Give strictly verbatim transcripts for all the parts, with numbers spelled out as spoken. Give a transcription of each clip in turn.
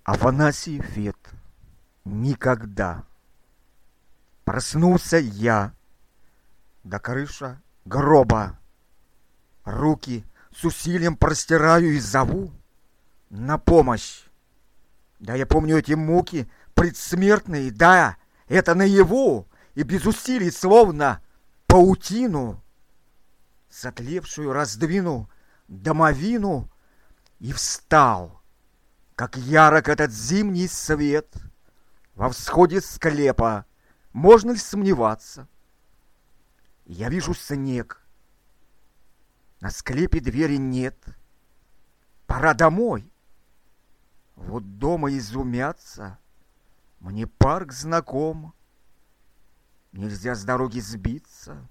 Афанасий Фет. Никогда. Проснулся я, до крыша гроба. Руки с усилием простираю и зову на помощь. Да, я помню эти муки предсмертные, да, это наяву, и без усилий, словно паутину, затлевшую раздвину домовину, и встал, как ярок этот зимний свет во всходе склепа. Можно ли сомневаться? Я вижу снег, на склепе двери нет. Пора домой. Вот дома изумятся. Мне парк знаком. Нельзя с дороги сбиться.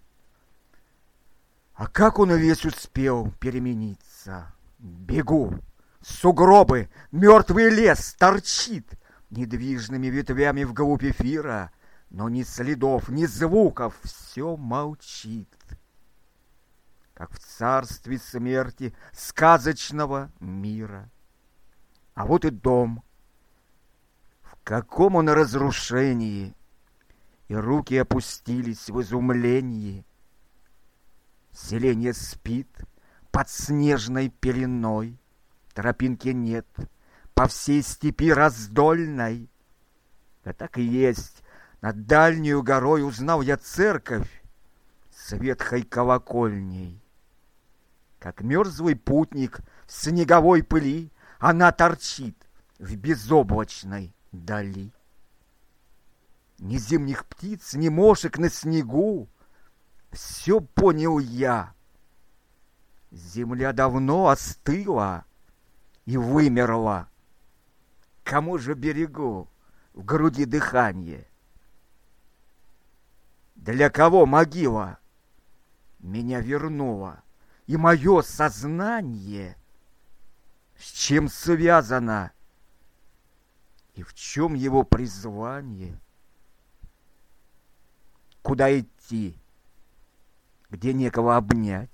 А как он весь успел перемениться? Бегу. Сугробы, мертвый лес торчит недвижными ветвями вглубь эфира, но ни следов, ни звуков, все молчит. Как в царстве смерти сказочного мира. А вот и дом. В каком он разрушении, и руки опустились в изумлении. Селение спит под снежной пеленой, тропинки нет по всей степи раздольной. Да так и есть, над дальнюю горой узнал я церковь с ветхой колокольней. Как мерзлый путник в снеговой пыли, она торчит в безоблачной дали. Ни зимних птиц, ни мошек на снегу, все понял я. Земля давно остыла и вымерла. Кому же берегу в груди дыхание? Для кого могила меня вернула? И мое сознание с чем связано? И в чем его призвание? Куда идти? Где некого обнять?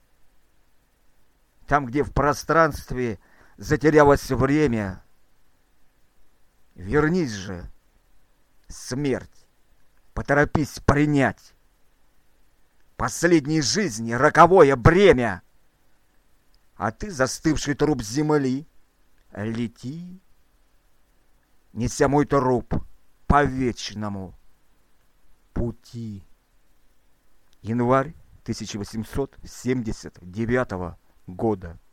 Там, где в пространстве затерялось время. Вернись же, смерть, поторопись принять последней жизни роковое бремя. А ты, застывший труп земли, лети, неся мой труп по вечному пути. Январь тысяча восемьсот семьдесят девятого года.